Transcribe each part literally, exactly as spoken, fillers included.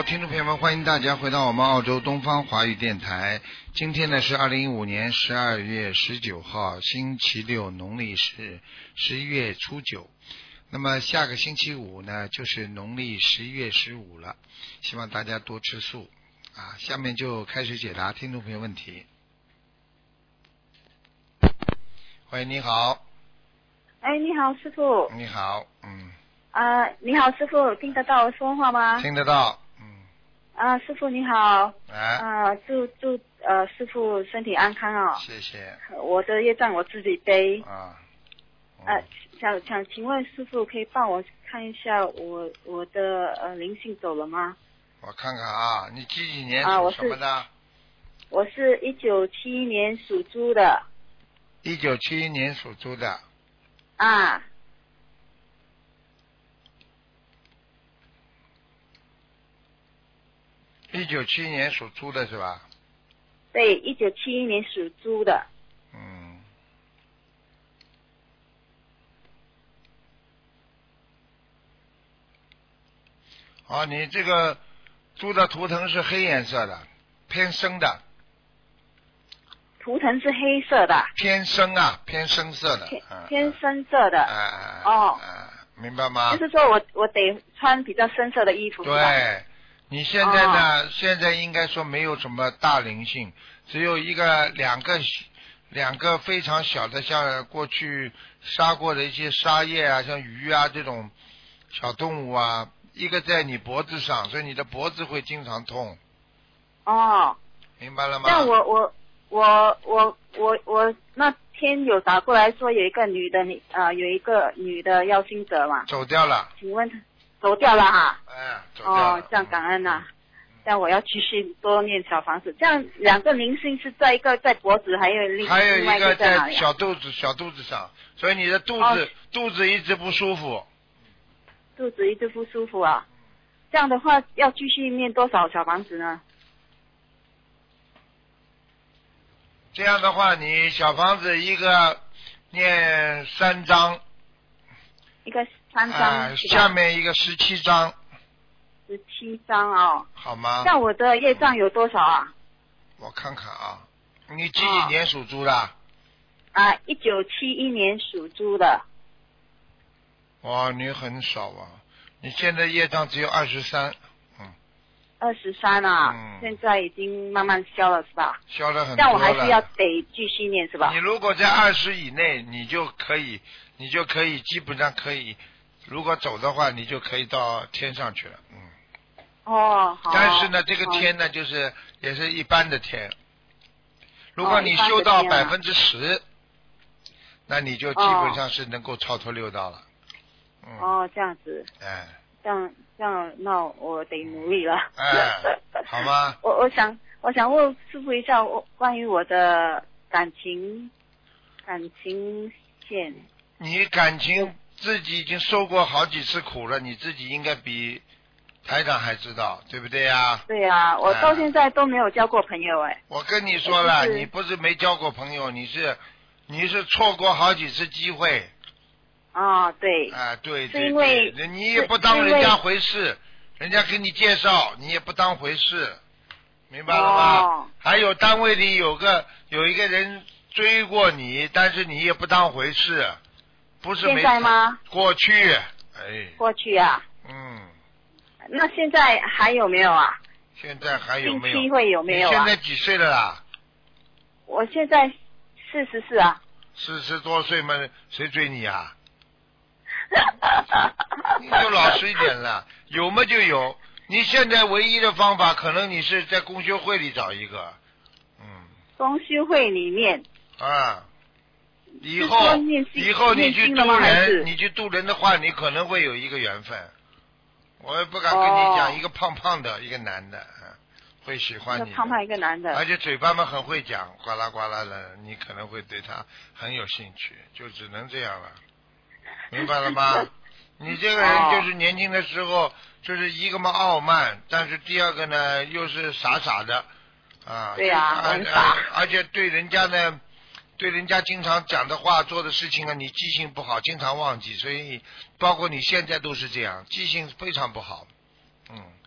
听众朋友们，欢迎大家回到我们澳洲东方华语电台。今天呢是二零一五年十二月十九号，星期六，农历是十一月初九。那么下个星期五呢就是农历十一月十五了，希望大家多吃素啊。下面就开始解答听众朋友问题。喂，你好。 哎，你好，师傅。 你好，嗯。 啊、呃，你好，师傅，听得到我说话吗？ 听得到，嗯。 啊、呃，师傅你好。 哎。 啊、呃，祝祝呃师傅身体安康哦。 谢谢。 我的业障我自己背。 啊。 嗯、呃，想想请问师傅可以帮我看一下我我的呃灵性走了吗？ 我看看啊，你几几年啊， 属我什么的？ 我是一九七一年属猪的。 一九七一年属猪的。 啊。 一九七一年属猪的是吧？ 对，一九七一年属猪的。 嗯。哦，你这个猪的图腾是黑颜色的，偏深的。 图腾是黑色的。 偏深啊，偏深色的。 偏嗯、 偏深色的。 哎哎。 哦。 哎，明白吗？ 就是说我我得穿比较深色的衣服。 对。你现在呢、 哦？ 现在应该说没有什么大灵性，只有一个、两个、两个非常小的，像过去杀过的一些沙叶啊，像鱼啊这种小动物啊，一个在你脖子上，所以你的脖子会经常痛。 哦。 明白了吗？ 但我我我我我我那天有打过来说有一个女的，你呃有一个女的要心者嘛？ 走掉了。 请问她走掉了哈？ 哎，走掉了。 哦，这样感恩呐、啊。这样我要继续多念小房子。这样两个灵性是在一个在脖子，还有另还有另外一个在哪里、啊？ 小肚子，小肚子上，所以你的肚子、 哦、 肚子一直不舒服。 肚子一直不舒服啊。这样的话要继续念多少小房子呢？ 这样的话，你小房子一个念三章， 一个三章、 呃，下面一个十七章。 十七章哦。 好吗？ 像我的业障有多少啊？ 我看看啊，你几几年属猪的？ 啊，一九七一年属猪的。 哇，你很少啊！你现在业障只有二十三。 二十三啊、 嗯， 现在已经慢慢消了是吧？ 消了很多了。 但我还是要得继续念是吧？ 你如果在二十以内，你就可以，你就可以基本上可以，如果走的话，你就可以到天上去了，嗯。 哦，好。 但是呢，这个天呢，就是也是一般的天。如果你修到百分之十，那你就基本上是能够超脱六道了。嗯、 哦，这样子。 哎。 这样这样，那我得努力了。 哎，好吗？ 我我想我想问师傅一下，我关于我的感情感情线。 你感情自己已经受过好几次苦了，你自己应该比台长还知道，对不对呀？ 对呀，我到现在都没有交过朋友哎。 我跟你说了，你不是没交过朋友，你是你是错过好几次机会。 啊、哦，对。 啊，对对是因为对，你也不当人家回事，人家给你介绍，你也不当回事，明白了吗？ 哦。 还有单位里有个有一个人追过你，但是你也不当回事，不是没。 现在吗？ 过去，哎。 过去啊。 嗯。 那现在还有没有啊？ 现在还有没有？ 近期会有没有啊？ 你现在几岁了啦？ 我现在四十四啊。 四十多岁嘛，谁追你啊？你就老实一点了，有么就有。你现在唯一的方法，可能你是在公修会里找一个，嗯。 公修会里面。 啊。以后以后你去渡人，你去渡人的话，你可能会有一个缘分。我也不敢跟你讲， 哦、 一个胖胖的，一个男的，会喜欢你。 一个胖胖一个男的。 而且嘴巴们很会讲，呱啦呱啦的，你可能会对他很有兴趣，就只能这样了。明白了吗？你这个人就是年轻的时候就是一个嘛傲慢，但是第二个呢又是傻傻的啊。 对呀、啊， 很傻。而且对人家呢，对人家经常讲的话、做的事情啊，你记性不好，经常忘记，所以包括你现在都是这样，记性非常不好。嗯。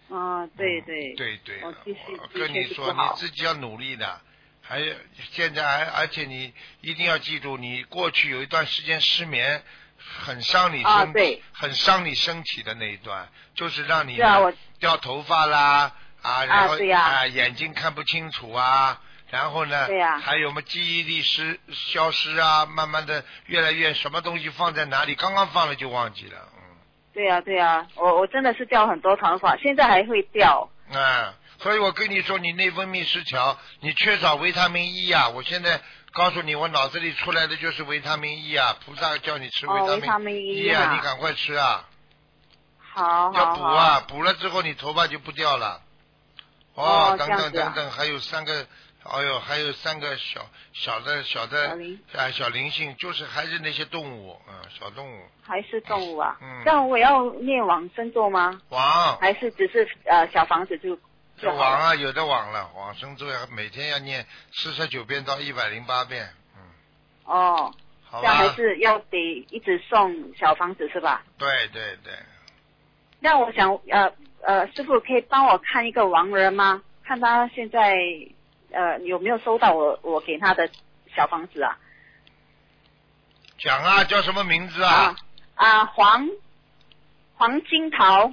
嗯，对对。 嗯、对对。 我继续。 我跟你说，你自己要努力的。还有现在还而且你一定要记住，你过去有一段时间失眠，很伤你身， 啊、对， 很伤你身体的那一段，就是让你啊、 掉头发啦啊，然后啊, 呀啊眼睛看不清楚啊，然后呢， 对呀， 还有么记忆力失消失啊，慢慢的越来越什么东西放在哪里，刚刚放了就忘记了，嗯。 对呀、啊、对呀、啊，我我真的是掉很多头发，现在还会掉。 啊。所以我跟你说，你内分泌失调，你缺少维他命 E 啊！我现在告诉你，我脑子里出来的就是维他命 E 啊！菩萨叫你吃维他命 E 啊，你赶快吃啊！ 好， 要补啊，补了之后你头发就不掉了。哦，等等等等，还有三个，哎呦，还有三个小小的小的啊小灵性，就是还是那些动物，嗯，小动物。还是动物啊？嗯。那我要念往生咒吗？往。还是只是呃小房子就？就往啊，有的往了，往生咒要每天要念四十九遍到一百零八遍，嗯。哦。好吧。这样还是要得一直送小房子是吧？对对对。那我想呃呃，师父可以帮我看一个亡人吗？看他现在呃有没有收到我我给他的小房子啊？讲啊，叫什么名字啊？啊，啊黄黄金桃。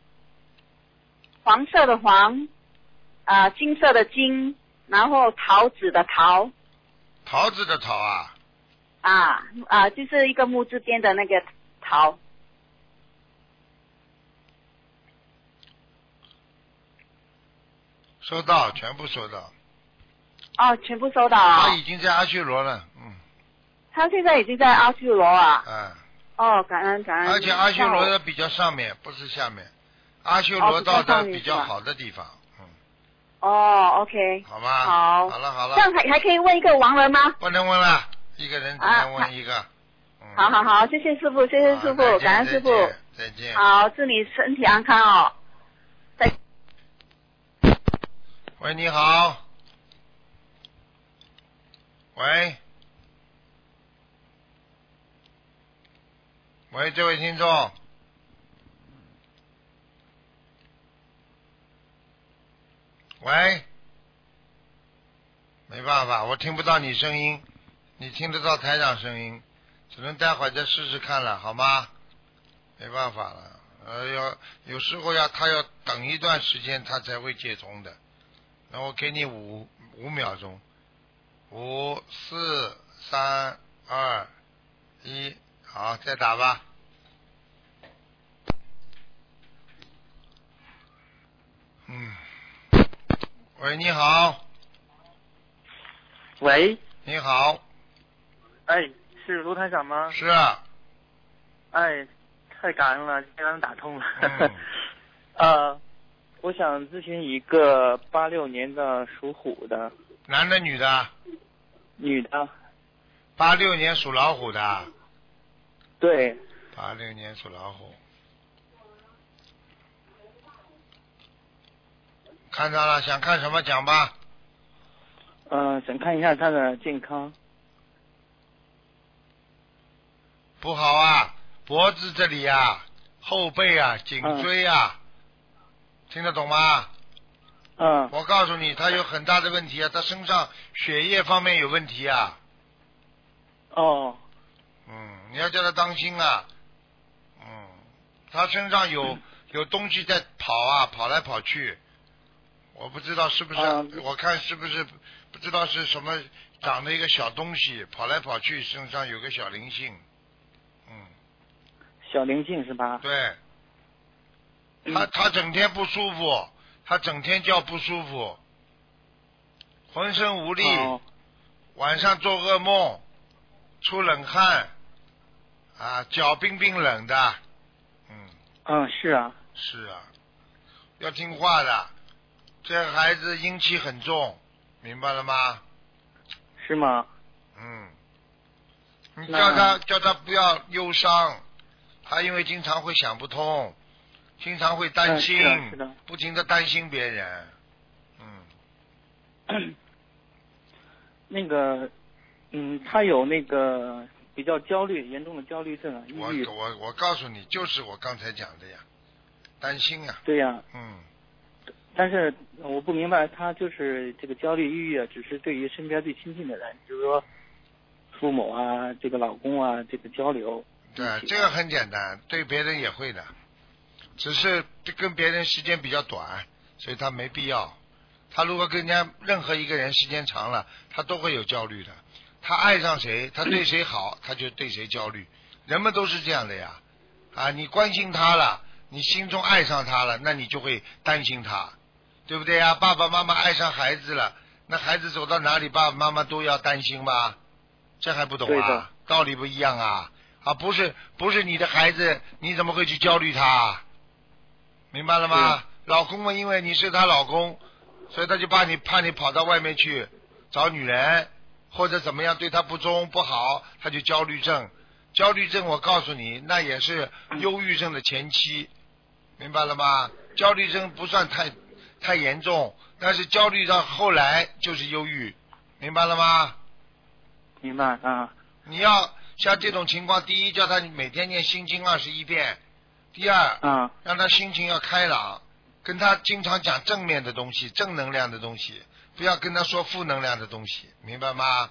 黄色的黄，啊、呃，金色的金，然后桃子的桃。桃子的桃啊？啊啊，就是一个木字边的那个桃。收到，全部收到。哦，全部收到啊。他已经在阿修罗了，嗯。他现在已经在阿修罗啊。嗯。哦，感恩感恩。而且阿修罗的比较上面，不是下面。阿修罗道的比较好的地方，嗯。哦 ，OK。好吧。好。好了好了。这样还还可以问一个亡人吗？不能问了，一个人只能问一个。啊嗯、好好好，谢谢师傅，谢谢师傅，感恩师傅。再见。好，祝你身体安康哦。再。喂，你好。喂。喂，这位听众。喂，没办法，我听不到你声音，你听得到台长声音，只能待会儿再试试看了，好吗？没办法了，呃，要有时候要他要等一段时间，他才会接通的。那我给你五五秒钟，五四三二一，好，再打吧。嗯。喂，你好。 喂。 你好。 哎，是卢台长吗？ 是啊。 哎，太感恩了，竟然打通了。嗯、呃，我想咨询一个八六年的属虎的。 男的女的？ 女的。 八六年属老虎的。 对。 八六年属老虎。看到了，想看什么讲吧。 呃，想看一下他的健康。 不好啊，脖子这里啊，后背啊，颈椎啊，嗯、听得懂吗？ 嗯。 我告诉你，他有很大的问题啊，他身上血液方面有问题啊。 哦。 嗯，你要叫他当心啊。嗯，他身上有、嗯、有东西在跑啊，跑来跑去。我不知道是不是，嗯、我看是不是不知道是什么长的一个小东西，跑来跑去，身上有个小灵性，嗯。 小灵性是吧？ 对。他他整天不舒服，他整天叫不舒服，浑身无力， 哦、 晚上做噩梦，出冷汗，啊，脚冰冰冷的，嗯。 嗯，是啊。 是啊，要听话的。这个孩子阴气很重，明白了吗？ 是吗？ 嗯。你叫他叫他不要忧伤，他因为经常会想不通，经常会担心， 是的是的不停的担心别人。嗯。 那个，嗯，他有那个比较焦虑，严重的焦虑症啊，抑郁。 我我我告诉你，就是我刚才讲的呀，担心啊。 对呀。 嗯。 但是我不明白，他就是这个焦虑抑郁啊，只是对于身边最亲近的人，比如说父母啊、这个老公啊，这个交流。 对，这个很简单，对别人也会的，只是跟别人时间比较短，所以他没必要。他如果跟人家任何一个人时间长了，他都会有焦虑的。他爱上谁，他对谁好，他就对谁焦虑。人们都是这样的呀。啊，你关心他了，你心中爱上他了，那你就会担心他，对不对呀？爸爸妈妈爱上孩子了，那孩子走到哪里，爸爸妈妈都要担心吧？这还不懂啊？道理不一样啊！啊，不是不是你的孩子，你怎么会去焦虑他？明白了吗？老公嘛，因为你是他老公，所以他就怕你怕你跑到外面去找女人，或者怎么样对他不忠不好，他就焦虑症。焦虑症我告诉你，那也是忧郁症的前期，明白了吗？焦虑症不算太太严重，但是焦虑到后来就是忧郁，明白了吗？ 明白啊。 你要像这种情况，第一叫他每天念心经二十一遍，第二， 嗯， 让他心情要开朗，跟他经常讲正面的东西，正能量的东西，不要跟他说负能量的东西，明白吗？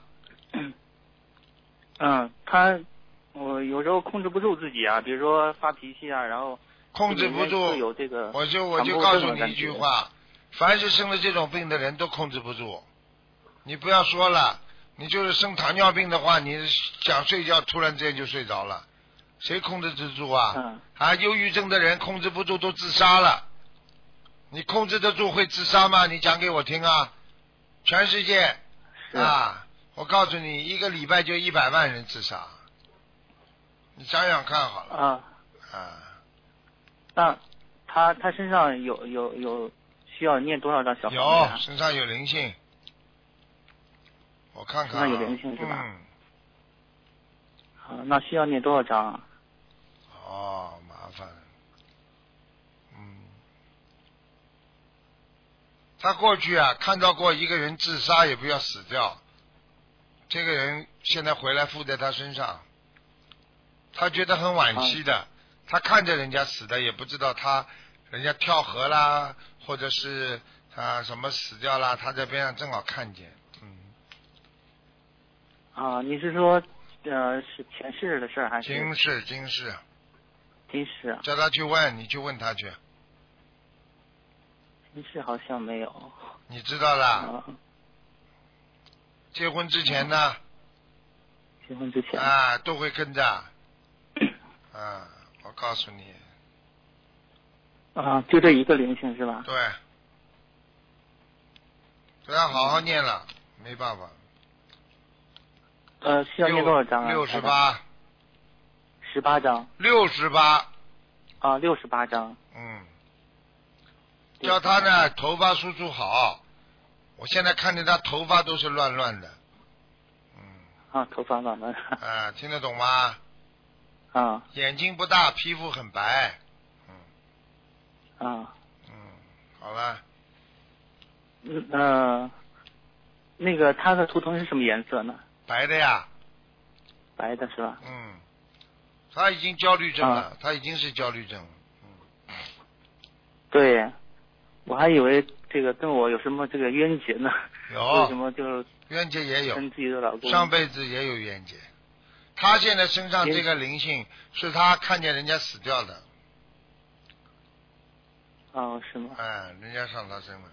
嗯，他我有时候控制不住自己啊，比如说发脾气啊，然后控制不住， 有这个我就我就告诉你一句话，凡是生了这种病的人都控制不住。你不要说了，你就是生糖尿病的话，你想睡觉突然之间就睡着了，谁控制得住啊？ 嗯、 啊，忧郁症的人控制不住都自杀了，你控制得住会自杀吗？你讲给我听啊！全世界啊，我告诉你，一个礼拜就一百万人自杀，你想想看好了。 啊啊。 那他他身上有有有需要念多少张小房子、啊？ 有，身上有灵性。我看看、啊。 身上有灵性是吧？ 嗯。 好，那需要念多少张啊？ 哦，麻烦。嗯。他过去啊，看到过一个人自杀也不要死掉，这个人现在回来附在他身上，他觉得很惋惜的。啊，他看着人家死的，也不知道他人家跳河啦，或者是啊什么死掉啦，他在边上正好看见。嗯。 啊，你是说呃是前世的事还是？ 今世，今世。 今世。 叫他去问，你去问他去。 今世好像没有。 你知道啦。 啊。 结婚之前呢？ 结婚之前。 啊，都会跟着。啊。我告诉你， 啊，就这一个灵性是吧？ 对，都要好好念了，嗯、没办法。 呃，需要念多少章啊？ 六十八。 十八章。 六十八。 啊，六十八章。 嗯。叫他呢，头发梳梳好。我现在看见他头发都是乱乱的。嗯。 啊，头发乱乱。 啊，听得懂吗？ 啊， 眼睛不大，皮肤很白， 嗯，啊， 嗯，好了， 嗯呃，那个他的图腾是什么颜色呢？ 白的呀， 白的是吧？ 嗯，他已经焦虑症了， 啊、 他已经是焦虑症， 嗯，对，我还以为这个跟我有什么这个冤结呢？ 有， 为什么就冤结也有， 跟自己的老公上辈子也有冤结。他现在身上这个灵性是他看见人家死掉的。 哦，是吗？ 哎，人家上他身了，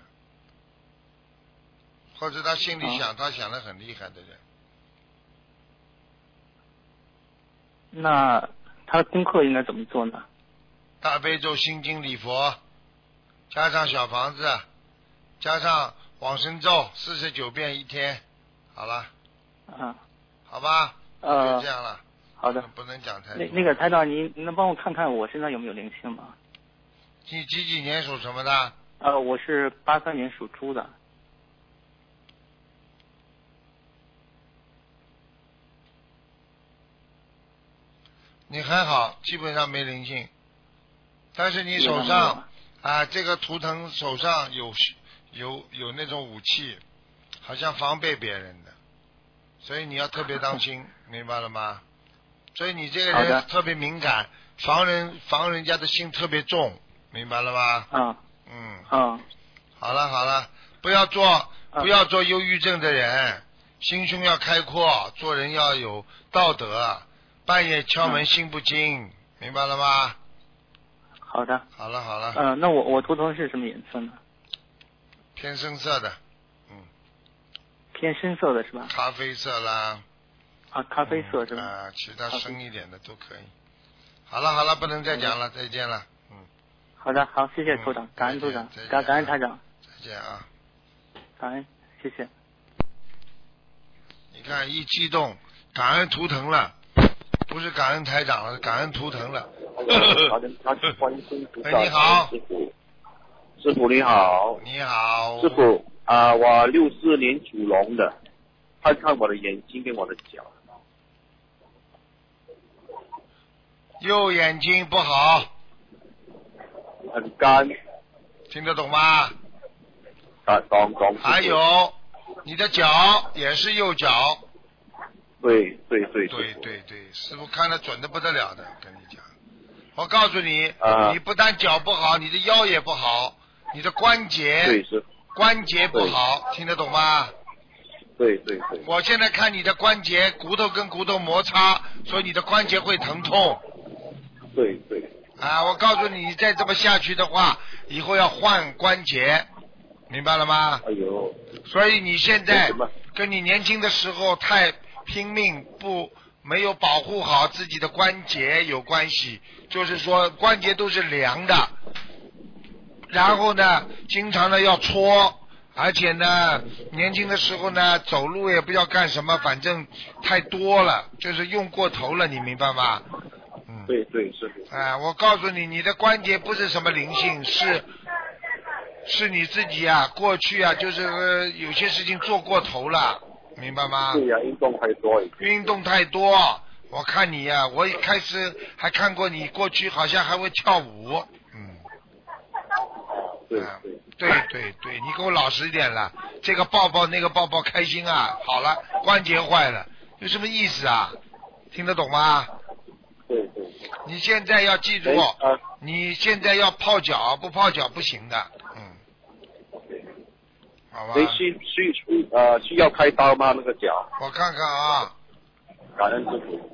或者他心里想，哦、他想得很厉害的人。 那他的功课应该怎么做呢？ 大悲咒、心经、礼佛，加上小房子，加上往生咒四十九遍一天，好了。 啊。 好吧。 呃， 就这样了。 好的。 不能讲太多。 那那个台长，您您能帮我看看我身上有没有灵性吗？ 你几几年属什么的？ 呃，我是八三年属猪的。 你还好，基本上没灵性，但是你手上啊，这个图腾手上有有有那种武器，好像防备别人的。所以你要特别当心，明白了吗？所以你这个人特别敏感，防人防人家的心特别重，明白了吗？ 啊。 嗯。 啊。 了好了，不要做不要做忧郁症的人，心胸要开阔，做人要有道德，半夜敲门心不惊，明白了吗？ 好的。 好了好了。 嗯、呃，那我我图腾是什么颜色呢？ 偏深色的，嗯。 偏深色的是吧？ 咖啡色啦。 啊，咖啡色是吧？ 啊、嗯，其他深一点的都可以。好了好了，不能再讲了，再见了。嗯。 好的，好，谢谢组长，感恩组长，感感恩台长。 再见啊。 感恩，谢谢。 你看一激动，感恩图腾了，不是感恩台长了，感恩图腾了。哎，你好， 师傅，师傅你好。 你好。 师傅啊、呃，我六四年属龙的，看看我的眼睛跟我的脚。 右眼睛不好。 很干。 听得懂吗？ 啊，懂懂。 还有，你的脚也是右脚。 对对对。 对对对，师傅看得准的不得了的，跟你讲。我告诉你， 啊、 你不但脚不好，你的腰也不好，你的关节， 对是。 关节不好，听得懂吗？ 对对对。 我现在看你的关节，骨头跟骨头摩擦，所以你的关节会疼痛。 对对。 啊，我告诉你，你再这么下去的话，以后要换关节，明白了吗？ 哎呦。 所以你现在跟你年轻的时候太拼命，不没有保护好自己的关节有关系，就是说关节都是凉的，然后呢，经常的要搓，而且呢，年轻的时候呢，走路也不知道干什么，反正太多了，就是用过头了，你明白吗？嗯， 对对是。 哎，我告诉你，你的关节不是什么灵性，是是你自己啊，过去啊，就是、呃、有些事情做过头了，明白吗？ 对呀、啊，运动太多。 运动太多，我看你呀、啊，我一开始还看过你过去好像还会跳舞，嗯。 对对对对对，你给我老实一点了，这个抱抱那个抱抱开心啊，好了，关节坏了，有什么意思啊？听得懂吗？ 对对。 你现在要记住， 呃、 你现在要泡脚，不泡脚不行的，嗯。好吧。 你需需需呃需要开刀吗？那个脚？ 我看看啊。 感恩师傅。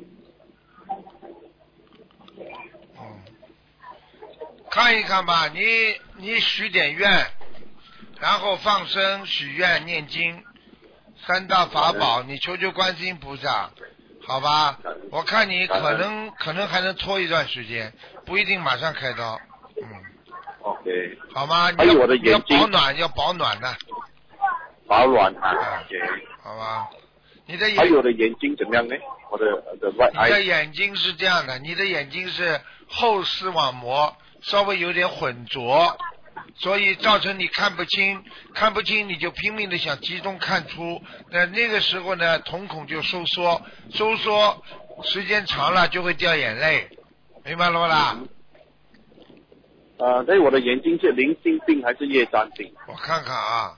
嗯。看一看吧，你你许点愿，然后放生、许愿、念经，三大法宝，你求求观世音菩萨。好吧，我看你可能可能还能拖一段时间，不一定马上开刀。嗯。 OK。 好吗？ 还有我的眼睛。 要保暖，要保暖的。 保暖啊。OK。 好吧。你的眼。 还有我的眼睛怎么样呢？我的的外。 你的眼睛是这样的，你的眼睛是后视网膜稍微有点混浊。所以造成你看不清，看不清你就拼命的想集中看出，那那个时候呢，瞳孔就收缩，收缩时间长了就会掉眼泪，明白了不啦？ 呃，对，我的眼睛是灵性病还是业障病？ 我看看啊，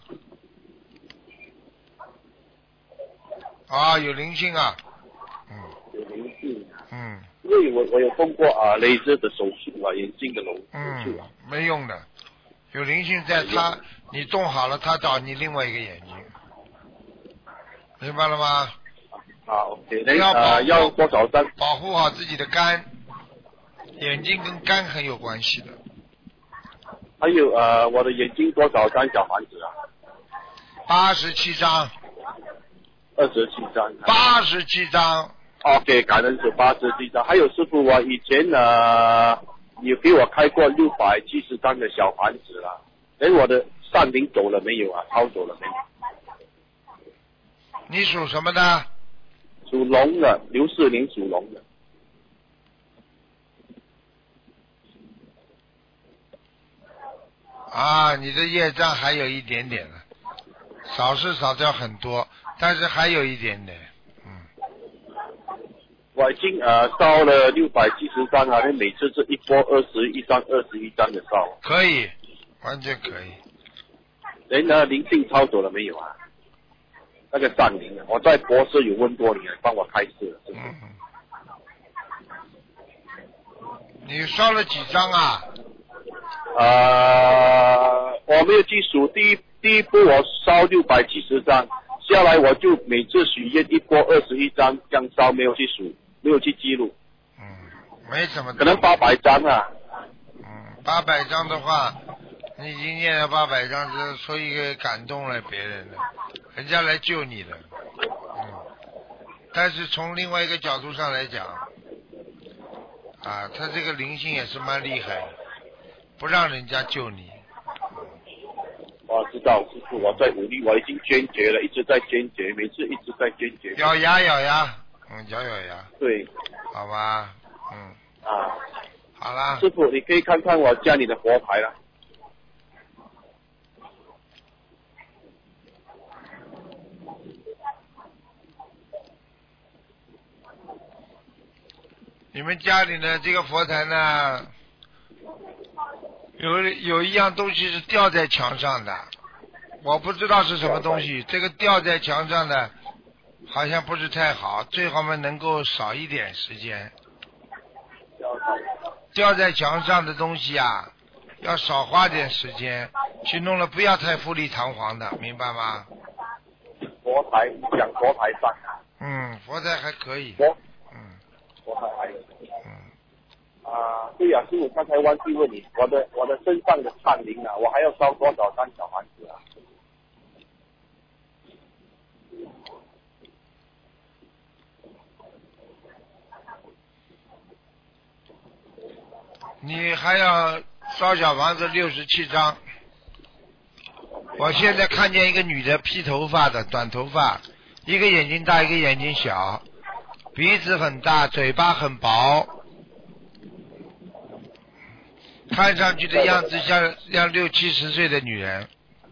啊，有灵性啊，嗯， 有灵性， 嗯， 因为我我有动过啊雷射的手术啊，眼睛的手术啊， 嗯，没用的。有灵性在他，你动好了，他找你另外一个眼睛，明白了吗？ 好 ，OK， 那呃要多少张？ 保护好自己的肝，眼睛跟肝很有关系的。 还有呃，我的眼睛多少张小房子啊？ 八十七张。 二十七张。 八十七张。 OK， 感恩是八十七张。还有师傅，我以前呃。你给我开过六百七十张的小房子了，哎，我的善灵走了没有啊？抄走了没有？ 你属什么的？ 属龙的，六四年属龙的。 啊，你的业障还有一点点了，少是少掉很多，但是还有一点点。 我已经呃烧了六百七十张啊，那每次是一波二十一张、二十一张的烧。 可以，完全可以。 人呢灵性抄走了没有啊？那个善灵，我在博士有问过你，帮我开示。 嗯。你烧了几张啊？ 呃，我我没有记数，第一第一波我烧六百七十张，下来我就每次许愿一波二十一张，这样烧没有去数，没有去记录。 嗯，没什么。 可能八百张啊。 嗯，八百张的话，你已经念了八百张，这所以感动了别人了，人家来救你了。嗯，但是从另外一个角度上来讲，啊，他这个灵性也是蛮厉害的，不让人家救你。 我知道，师傅，我在努力，我已经坚决了，一直在坚决，每次一直在坚决。 咬牙咬牙，嗯，咬咬牙。 对。 好吧，嗯。 啊。 好啦。 师傅，你可以看看我家里的佛牌了。 你们家里的这个佛台呢，有有一样东西是吊在墙上的，我不知道是什么东西。这个吊在墙上的，好像不是太好，最好嘛能够少一点时间。吊在墙上的东西啊，要少花点时间去弄了，不要太富丽堂皇的，明白吗？ 佛台，你讲佛台上。 嗯，佛台还可以。 佛。 嗯。 佛台还有。 嗯。 啊，对呀、啊，师傅刚才忘记问你，我的我的身上的忏灵啊，我还要烧多少张小房子啊？ 你还要烧小房子六十七张。我现在看见一个女的，披头发的，短头发，一个眼睛大，一个眼睛小，鼻子很大，嘴巴很薄，看上去的样子像像六七十岁的女人。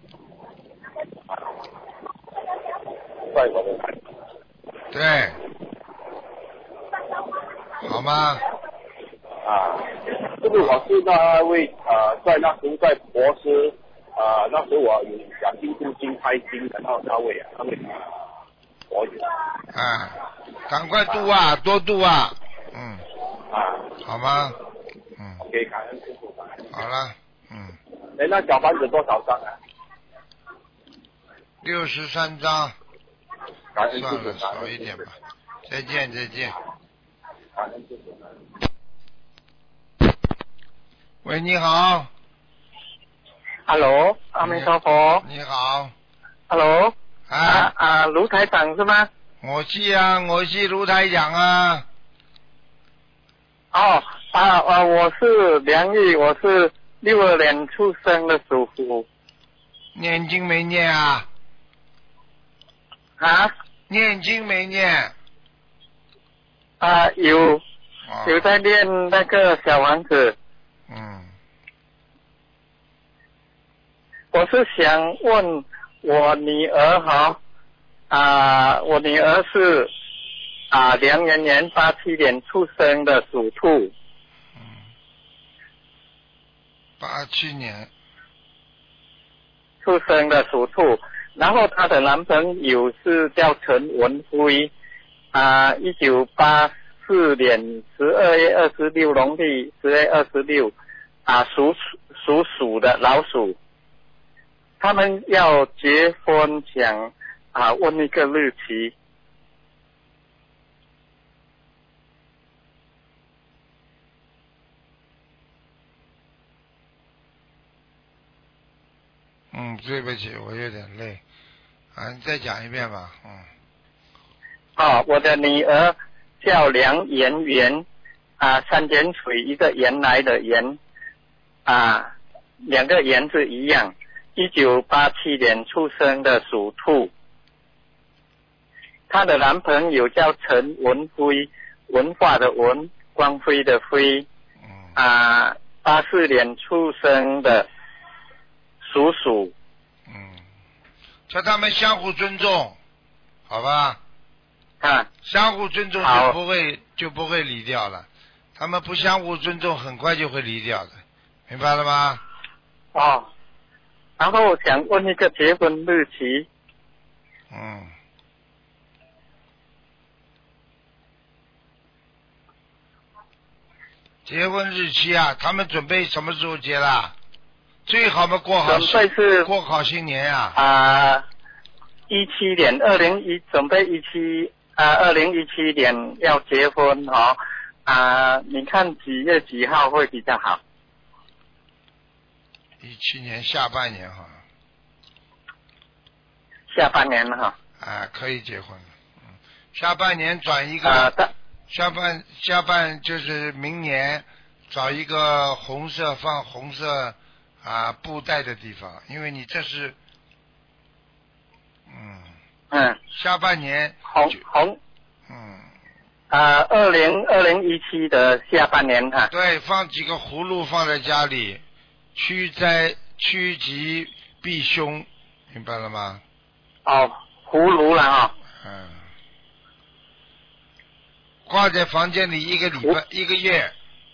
在我的台。 对。好吗？ 啊，就是我是那位呃，在那时候在博士啊、呃，那时候我有想印度经开经的那那位啊，那位佛友。 啊，赶快度啊，多度啊，嗯。 啊。 好吗？嗯。 给感恩师傅。 好了，嗯。 哎，那小房子多少张啊？ 六十三张。 感恩师算了， 傅。 少一点吧。再见，再见。 感恩师傅。 喂，你好。 Hello， 阿弥陀佛。 你好。 Hello。 啊啊啊，卢台长是吗？ 我是啊，我是卢台长啊。 哦啊啊，我是梁毅，我是六二年出生的属虎。 念经没念啊？ 啊？ 念经没念？ 啊，有， 哦、 有在念那个小王子。 嗯。 我是想问我女儿哈，啊，我女儿是啊两元年八七年出生的属兔。 嗯。八七年。 出生的属兔，然后她的男朋友是叫陈文辉，啊，一九八四年十二月二十六农历十月二十六，啊，属属鼠的老鼠。他们要结婚，想啊问一个日期。 嗯，对不起，我有点累，啊，你再讲一遍吧，嗯。 啊，我的女儿叫梁媛媛，啊，三点水一个原来的原，啊，两个圆字一样。一九八七年出生的属兔，她的男朋友叫陈文辉，文化的文，光辉的辉，啊，八四年出生的属鼠。 嗯，叫他们相互尊重，好吧？ 啊， 相互尊重就不会就不会离掉了，他们不相互尊重，很快就会离掉的，明白了吗？ 哦。然后想问一个结婚日期。 嗯。结婚日期啊，他们准备什么时候结啦？ 最好嘛过好准备是过好新年呀、 啊。啊，一七年，二零一准备一七啊，二零一七年要结婚哦。啊，你看几月几号会比较好？ 一七年下半年哈。 下半年哈。 啊，可以结婚。嗯，下半年转一个。 啊， 下半下半就是明年找一个红色放红色啊布袋的地方，因为你这是嗯嗯下半年红红嗯啊二零二零一七的下半年哈。 对，放几个葫芦放在家里，驱灾趋吉避凶，明白了吗？ 哦，葫芦了哈。 嗯。挂在房间里一个礼拜一个月。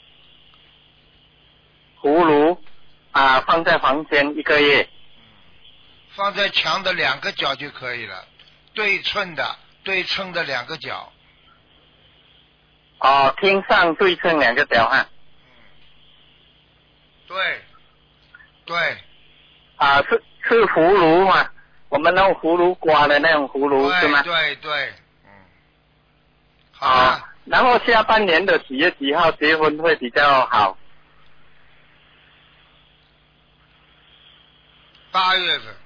葫芦啊，放在房间一个月。 放在墙的两个角就可以了，对称的对称的两个角。 哦，天上对称两个角哈。 对，对。 啊，是是葫芦嘛？我们那种葫芦瓜的那种葫芦是吗？ 对对，嗯。好啊。然后下半年的几月几号结婚会比较好？ 八月份。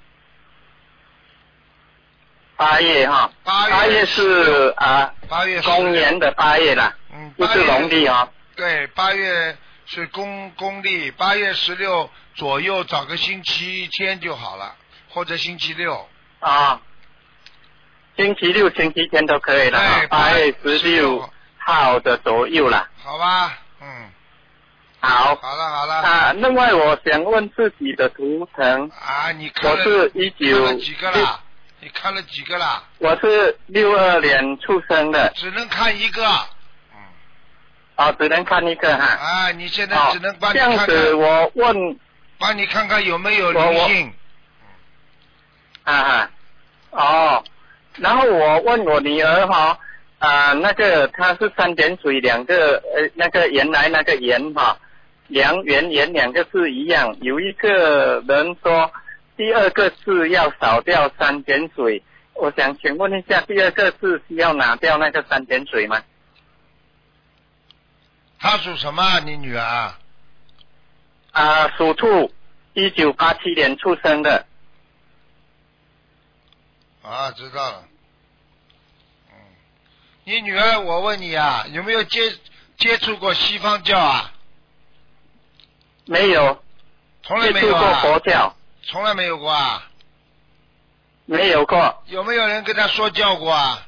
八月哈。 八月。 八月是啊。 八月。 公元的八月啦。 嗯。 不是农历啊。 对，八月是公公历，八月十六左右找个星期天就好了，或者星期六。 啊。星期六、星期天都可以了。 对， 八月十六号的左右了。 好吧，嗯。 好。 好了好了。 啊，另外我想问自己的图腾。 啊，你看了？ 我是一九。 看了几个啦？你看了几个啦？ 我是六二年出生的。 只能看一个。嗯。 哦，只能看一个哈。 啊，你现在只能帮你看看。这样子，我问。 帮你看看有没有灵性。 啊哈。哦。然后我问我女儿哈，啊，那个她是三点水两个呃，那个原来那个圆哈，良缘圆两个字一样，有一个人说第二个字要少掉三点水，我想请问一下，第二个字是要拿掉那个三点水吗？ 她属什么？你女儿？ 啊，属兔，一九八七年出生的。 啊，知道了。嗯，你女儿，我问你啊，有没有接接触过西方教啊？ 没有。 从来没有啊。 接触过佛教。 从来没有过啊。 没有过。 有没有人跟她说教过啊？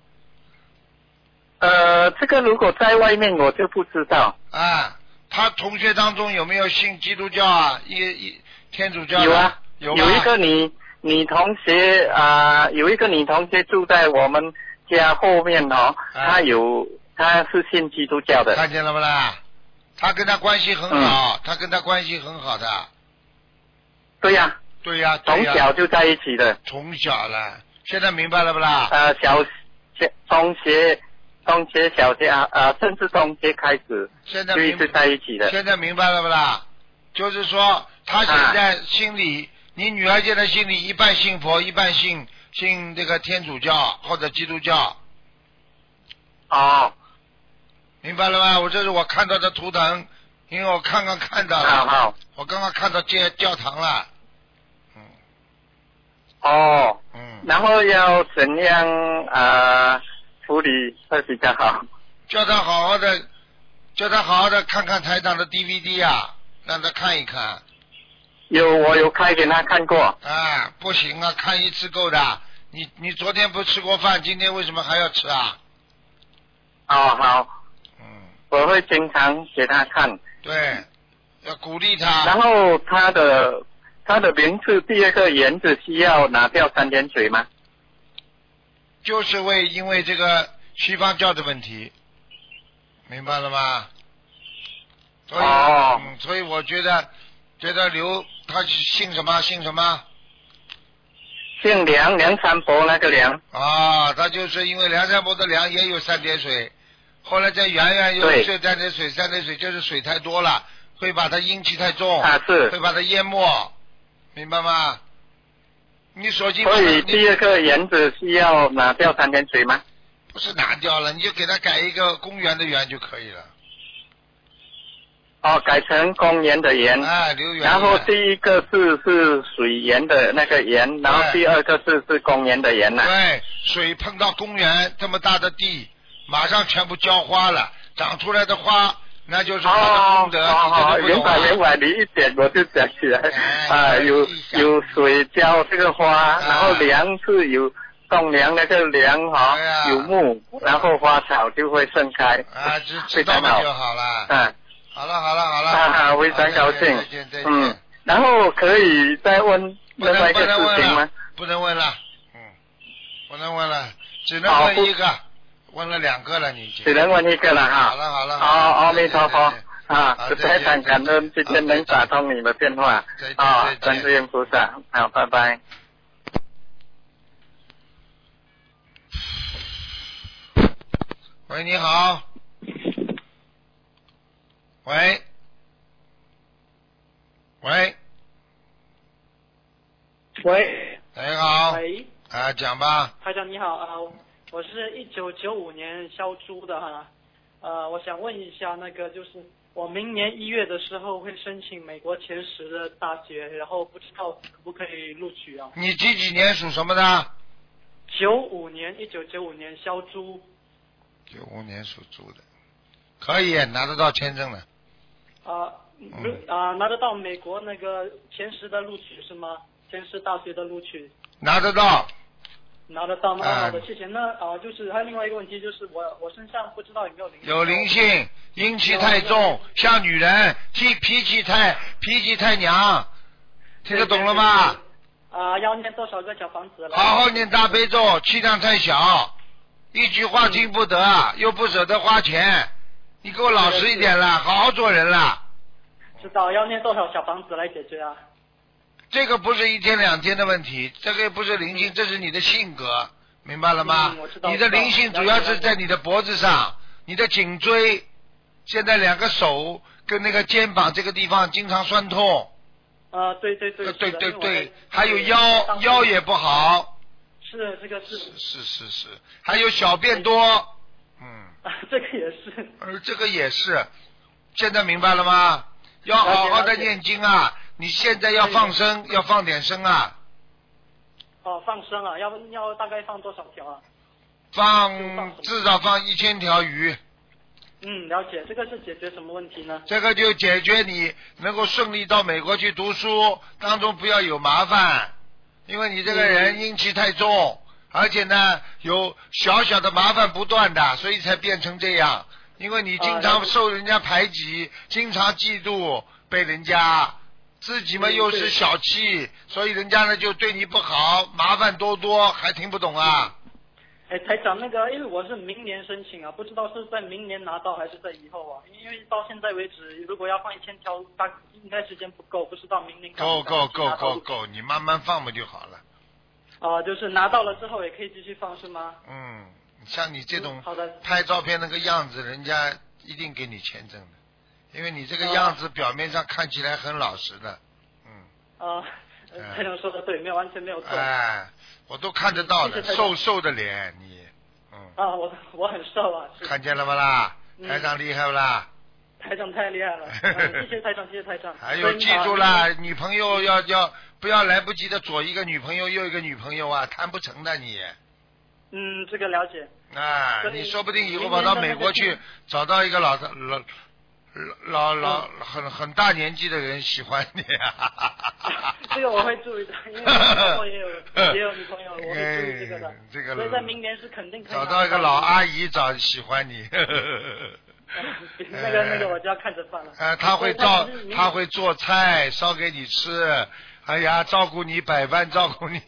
呃，这个如果在外面我就不知道。 啊，她同学当中有没有信基督教啊？一一天主教？ 有啊， 有有一个你。女同学啊、呃，有一个女同学住在我们家后面哦，啊、她有，她是信基督教的。 看见了不啦？她跟她关系很好，她、嗯、跟她关系很好的。 对呀、啊。 对呀、啊。 从小就在一起的。 从小了，现在明白了不啦？ 呃，小小中学、中学、小学啊，呃，甚至中学开始， 现在就一直在一起的。 现在明白了不啦？就是说，她现在心里。啊，你女儿现在心里一半信佛，一半信信这个天主教或者基督教。 哦， 明白了吗？我这是我看到的图腾，因为我刚刚看到了。 好好。 我刚刚看到教教堂了。嗯。 哦。 嗯。 然后要怎样啊处理会比较好？ 叫他好好的，叫他好好的看看台长的 D V D 啊，让他看一看。 有，我有开给他看过。 啊，不行啊，看一次够的。你你昨天不吃过饭，今天为什么还要吃啊？ 哦，好。 嗯。 我会经常给他看。 对，要鼓励他。 然后他的他的名字第二个言子需要拿掉三点水吗？ 就是为因为这个西方教的问题，明白了吗？所以， 哦。 嗯，所以我觉得。觉得刘他姓什么？姓什么？ 姓梁，梁山伯那个梁。 啊，他就是因为梁山伯的梁也有三点水，后来在圆圆有三点水，三点水就是水太多了， 会把它阴气太重， 啊是， 会把它淹没，明白吗？你手机所以第二个园子需要拿掉三点水吗？ 不是拿掉了，你就给它改一个公园的园就可以了。 哦，改成公园的园。 哎，留园。 然后第一个是是水源的那个园，然后第二个是是公园的园呐、啊。 对，水碰到公园这么大的地，马上全部浇花了，长出来的花那就是他的功德。 哦，明白明白，你一点我就想起来， 哎、 啊，有有水浇这个花， 啊、 然后梁是有栋梁那个梁哈、哦，有木，然后花草就会盛开。 啊，知知道嘛就好了。 嗯。 好了好了好了， 啊，非常高兴。 再见再见。 嗯，然后可以再问另外一个事情吗？ 不能问了，嗯，不能问了，只能问一个，问了两个了你已经。 只能问一个了哈。 好了好了。 好，阿弥陀佛啊！实在很感恩今天能打通你的电话啊，观世音菩萨，好，拜拜。 喂，你好。喂，喂， 喂， 你好， 喂， 啊，讲吧。 台长你好啊，我是一九九五年销猪的哈，呃，我想问一下，那个就是我明年一月的时候会申请美国前十的大学，然后不知道可不可以录取啊？ 你几几年属什么的？ 九五年，一九九五年销猪。 九五年属猪的，可以拿得到签证的。 啊，嗯、啊，拿得到美国那个前十的录取是吗？前十大学的录取。 拿得到。 拿得到吗？好的，谢谢。那啊，就是还有另外一个问题，就是我我身上不知道有没有灵性。 有灵性，阴气太重，像女人，脾脾气太脾气太娘，听得懂了吗？ 啊，要念多少个小房子了？ 好好念大悲咒，气量太小，一句话听不得，嗯、又不舍得花钱。你给我老实一点了，好好做人了。 知道要念多少小房子来解决啊？ 这个不是一天两天的问题，这个不是灵性，这是你的性格，明白了吗？ 嗯、我知道你的灵性主要是在你的脖子上，你的颈椎，现在两个手跟那个肩膀这个地方经常酸痛。 啊、呃，对对对。 对对对，还有腰腰也不好。 是这个是。 是是是是，还有小便多。嗯， 啊，这个也是。 呃，这个也是，现在明白了吗？要好好的念经啊！你现在要放生，要放点生啊。 哦，放生啊，要要大概放多少条啊？ 放至少放一千条鱼。 嗯，了解。这个是解决什么问题呢？ 这个就解决你能够顺利到美国去读书，当中不要有麻烦，因为你这个人阴气太重。嗯，而且呢，有小小的麻烦不断的，所以才变成这样。因为你经常受人家排挤，经常嫉妒，被人家，自己嘛又是小气，所以人家呢就对你不好，麻烦多多，还听不懂啊？ 哎，台长，那个因为我是明年申请啊，不知道是在明年拿到还是在以后啊？因为到现在为止，如果要放一千条，大应该时间不够，不知道明年够够够够够，你慢慢放不就好了？ 哦、呃，就是拿到了之后也可以继续放是吗？ 嗯，像你这种好的拍照片那个样子，人家一定给你签证的，因为你这个样子表面上看起来很老实的。嗯。 啊，台长说的对，没有完全没有错。 哎，我都看得到的，瘦瘦的脸，你。嗯。 啊，我我很瘦啊。 看见了不啦？台长厉害不啦？ 台长太厉害了，嗯、谢谢台长，谢谢台长。 还有记住了，女朋友要要不要来不及的左一个女朋友右一个女朋友啊，谈不成的你。 嗯，这个了解。 啊，你说不定以后跑到美国去找到一个老老老老老很很大年纪的人喜欢你。 这个我会注意的，因为我也有也有女朋友，我会注意这个的。 这个。 所以在明年是肯定可以找到一个老阿姨找喜欢你。 那个那个我就要看着办了。 呃，他会照，他会做菜烧给你吃，哎呀，照顾你百般照顾你。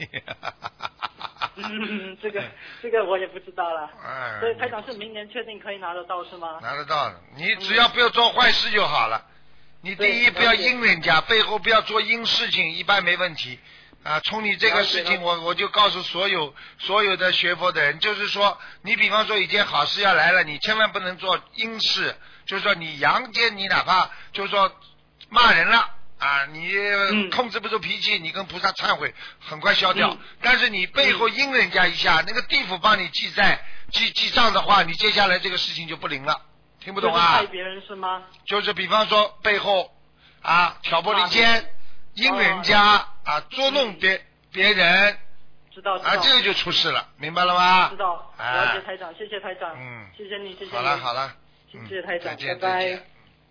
嗯，这个这个我也不知道了。 哎。 所以台长是明年确定可以拿得到是吗？ 拿得到，你只要不要做坏事就好了。你第一不要阴人家，背后不要做阴事情，一般没问题。啊，从你这个事情，我我就告诉所有所有的学佛的人，就是说，你比方说一件好事要来了，你千万不能做阴事，就是说你阳间你哪怕就是说骂人了啊，你控制不住脾气，你跟菩萨忏悔，很快消掉。 嗯、 但是你背后阴人家一下，那个地府帮你记债、记记账的话，你接下来这个事情就不灵了。听不懂啊？ 害别人是吗？ 就是比方说背后啊挑拨离间、阴、啊、人家、哦、啊捉弄别、嗯、别人。 知道，知道啊，这个就出事了，明白了吗？ 知道，了解台长，谢谢台长， 嗯， 谢谢你，谢谢你， 好了好了， 谢谢台长， 再见拜拜。 再见。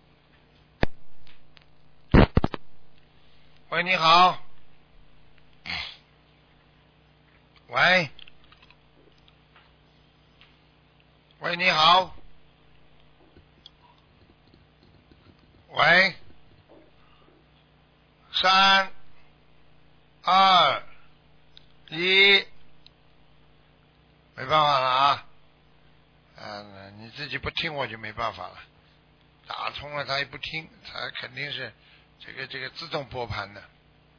喂，你好。喂，喂，你好。喂，三二。一，没办法了啊，嗯，你自己不听我就没办法了，打通了他也不听，他肯定是这个这个自动拨盘的。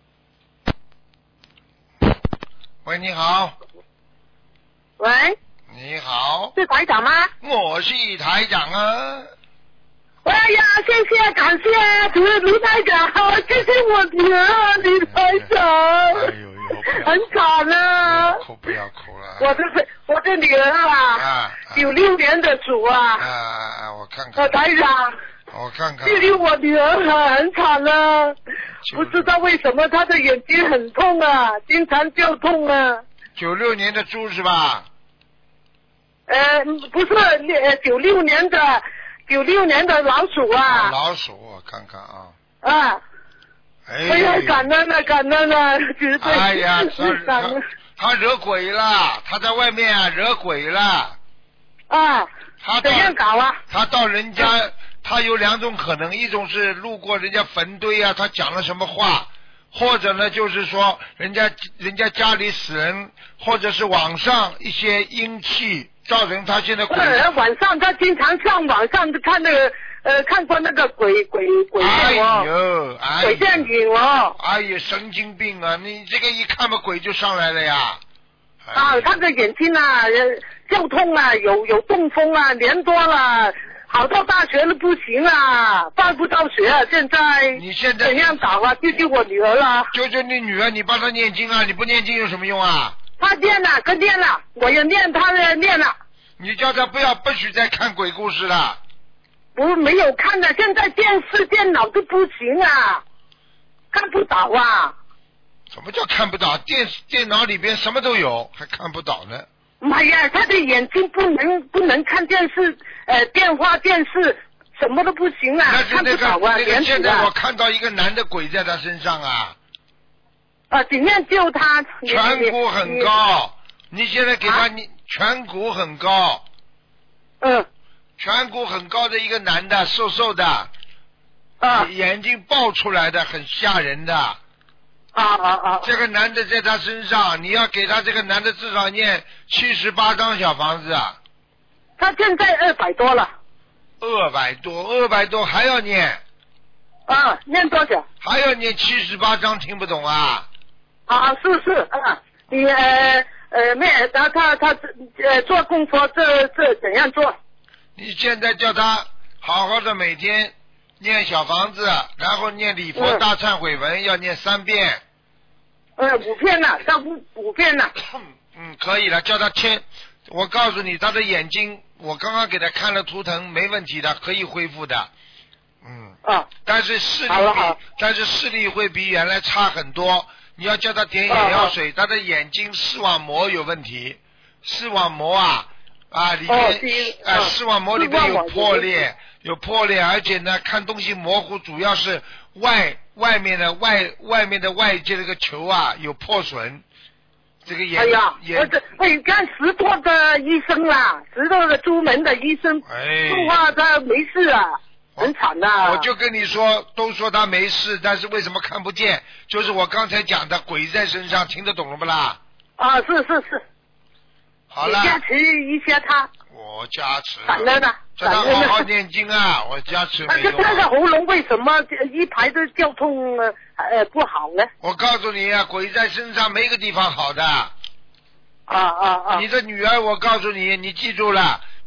喂，你好。 喂。 你好。 是台长吗？ 我是台长啊。 哎呀，谢谢，感谢卢卢台长，谢谢我女儿李台长。 哎呦呦， 很惨啊！ 哭不要哭了。 我的我的女儿啊，九六年的鼠啊。 啊啊！我看看。 台长。 我看看。 弟弟，我女儿很惨了，不知道为什么她的眼睛很痛啊，经常就痛啊。 九六年的猪是吧？ 呃，不是，呃，九六年的。九六年的老鼠啊！ 啊老鼠，我看看啊。 啊！哎呀，感恩了，感恩了，绝对！ 哎呀，他他他惹鬼了，他在外面啊惹鬼了。 啊！ 他怎样搞啊？ 他到人家，他有两种可能，一种是路过人家坟堆啊，他讲了什么话，或者呢就是说人家人家家里死人，或者是网上一些阴气。造成他现在鬼。 呃，晚上他经常上网上看那个呃，看过那个鬼鬼鬼片哦， 哎呦，哎鬼电影哦。 哎呀，神经病啊！你这个一看嘛，鬼就上来了呀。 哎、啊，他的眼睛啊，就痛啊，有有中风啊，年多了，好到大学都不行啊，上不到学啊，现在。 你现在怎样搞啊？救救我女儿啊！ 救救你女儿，你帮她念经啊！你不念经有什么用啊？ 他念了，跟念了，我也念，他也念了。 你叫他不要，不许再看鬼故事了。 不，没有看的，现在电视、电脑都不行啊，看不到啊。 什么叫看不到？电视、电脑里边什么都有，还看不到呢？ 妈呀，他的眼睛不能不能看电视，呃，电话、电视什么都不行啊， 那是那个、 看不到啊。 那个现在我看到一个男的鬼在他身上啊。 啊，怎样救他？ 颧骨很高，你现在给他，啊、你颧骨很高。 嗯。 颧骨很高的一个男的，瘦瘦的。 啊。 眼睛爆出来的，很吓人的。啊啊啊！ 这个男的在他身上，你要给他这个男的至少念七十八张小房子啊。 他现在二百多了。 二百多，二百多还要念。 啊，念多少？ 还要念七十八章，听不懂啊？ 啊，是是啊，你呃呃没，他他他呃做功课这这怎样做？ 你现在叫他好好的每天念小房子，然后念礼佛大忏悔文，嗯、要念三遍。 呃，五遍了，到五五遍了。 嗯，可以了，叫他签。我告诉你，他的眼睛，我刚刚给他看了图腾，没问题的，可以恢复的。嗯。啊。但是视力比，但是视力会比原来差很多。你要叫他点眼药水，他的眼睛视网膜有问题，视网膜啊啊里面啊视网膜里面有破裂，有破裂，而且呢看东西模糊，主要是外外面的外外面的外界这个球啊有破损。这个眼， 哎呀，我这我看十多个医生啦，十多个出门的医生， 哎， 说话他没事啊。很惨的、啊， 我就跟你说，都说他没事，但是为什么看不见？就是我刚才讲的鬼在身上，听得懂了不啦？ 啊，是是是。 好了。 你加持一下他。 我加持。 感恩啊！ 叫他好好念经啊！我加持没用、啊。 那个喉咙为什么一排的交通呃不好呢？ 我告诉你啊，鬼在身上没个地方好的。 啊啊啊！ 你的女儿，我告诉你，你记住了。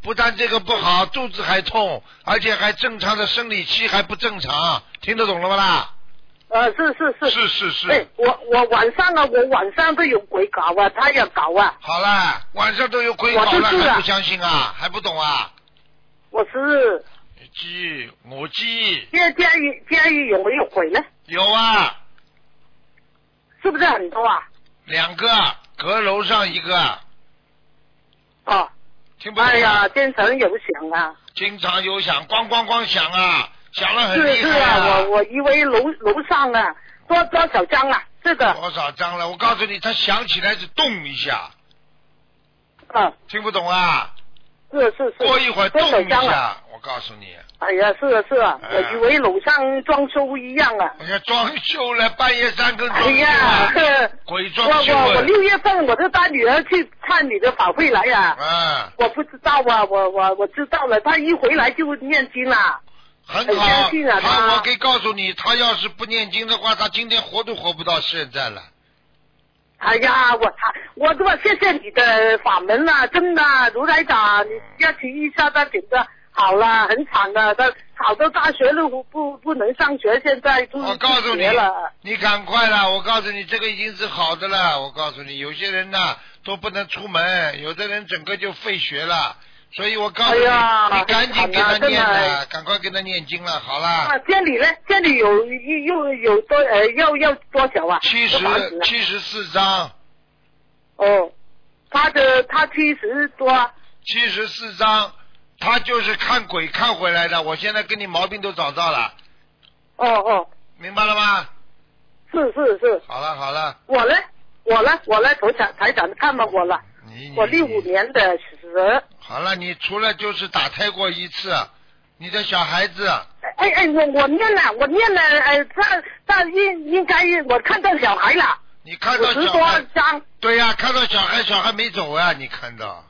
不但这个不好，肚子还痛，而且还正常的生理期还不正常，听得懂了吗啦？ 呃，是是是。 是是是。 哎，我我晚上啊，我晚上都有鬼搞啊，他也搞啊。 好了，晚上都有鬼搞了， 我就是啊还不相信啊？还不懂啊？ 我是。 鸡，我鸡。 家家里家里有没有鬼呢？ 有啊。 是不是很多啊？ 两个，阁楼上一个。 哦。 听不懂啊？ 哎呀，经常有响啊。 经常有响，咣咣咣响啊，响了很厉害是是啊，我我以为楼楼上啊，多多少张啊？这个。 多少张了？我告诉你，它响起来是动一下。 嗯。 听不懂啊？ 是是是。 过一会儿动一啊、 下，我告诉你。 哎呀，是啊是啊， 哎、 我以为楼上装修一样啊。 哎呀，装修了，半夜三更装修、啊。 哎呀，呵鬼装修、啊。 我我我六月份我就带女儿去看你的法会来呀、啊。 啊。 我不知道啊，我我我知道了，他一回来就念经了。 很好。 很相信啊他。 他我可以告诉你，他要是不念经的话，他今天活都活不到现在了。 哎呀，我他我这么谢谢你的法门啊，真的，卢台长，你要提一下他觉得好了，很惨的，他考到大学了不不不能上学，现在都我告诉你，你赶快了，我告诉你，这个已经是好的了。我告诉你，有些人呐都不能出门，有的人整个就废学了。所以我告诉你， 哎、 你赶紧给他念了，赶快给他念经了，好了。 啊，家里呢？家里有又有多呃要要多少啊？ 七十七十四张。 哦，他的他七十多。 七十四张，他就是看鬼看回来的。我现在跟你毛病都找到了。 哦哦。 明白了吗？ 是是是。 好了好了。 我呢？我呢？我呢？头长台长看到我了。 你我六五年的蛇。 好了，你除了就是打胎过一次，你的小孩子。 哎哎，我我念了，我念了，呃，这这应应该我看到小孩了。 你看到小孩？ 五十多张。 对呀、啊，看到小孩，小孩没走啊，你看到。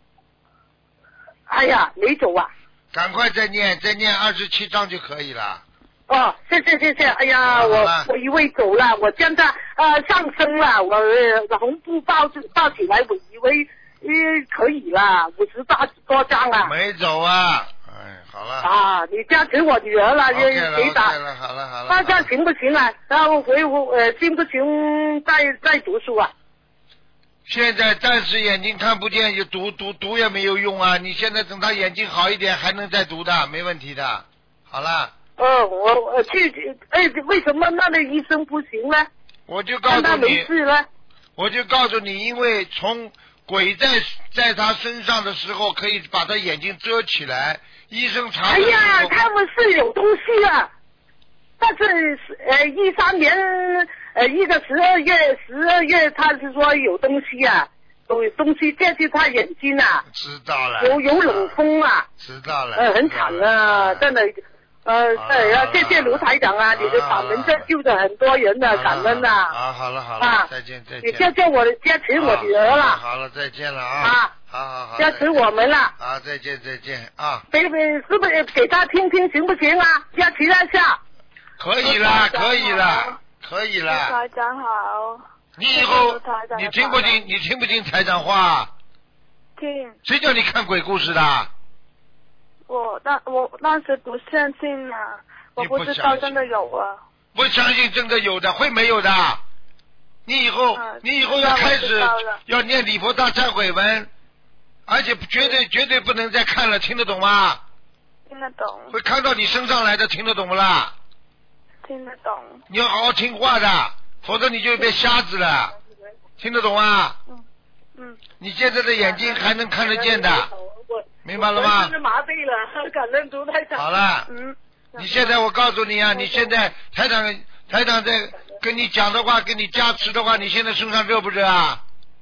哎呀，没走啊。 赶快再念，再念二十七章就可以了。 哦，谢谢谢谢，哎呀，我我以为走了，我现在呃上升了，我、呃、红布抱抱起来，我以为呃可以了，五十大多张啊。 没走啊，哎，好了。 啊，你加持我女儿了， OK 了 OK 打。 了，好了好了。 那这样行不行啊？然后回我呃行不行再再读书啊？ 现在暂时眼睛看不见，就读读读也没有用啊！你现在等他眼睛好一点，还能再读的，没问题的。好了。 哦，我我去，哎，为什么那个医生不行呢？ 我就告诉你， 他没事呢。 我就告诉你，因为从鬼在在他身上的时候，可以把他眼睛遮起来。医生查。 哎呀，他们是有东西啊，但是呃一三年呃一个十二月十二月，他是说有东西啊，有东西进去他眼睛啊。 知道了。 有有冷风啊。 知道了。 呃，很惨啊，真的。呃，对啊，谢谢卢台长啊，你的法门这救了很多人的，感恩呐。 啊，好了好了，再见再见。 你叫叫我加持我女儿了。 好了，再见了啊。啊，好好好。 加持我们了。 啊，再见再见啊。 给给是不是给他听听行不行啊？加持一下。 可以了，可以了，可以了。 台长好。 你以后你听不听？你听不听台长话？ 听。 谁叫你看鬼故事的？ 我那我那时不相信啊，我不知道真的有啊。 不相信真的有的，会没有的。你以后、嗯、你以后要开始要念礼佛大忏悔文，而且绝对绝对不能再看了，听得懂吗？ 听得懂。 会看到你身上来的，听得懂不啦？ 听得懂。 你要好好听话的，否则你就变瞎子了。听得懂吗？ 嗯嗯。 你现在的眼睛还能看得见的。明白了吗？ 真是麻痹了，感恩卢台长。 好了，嗯，你现在我告诉你啊，你现在台长台长在跟你讲的话，跟你加持的话，你现在身上热不热啊？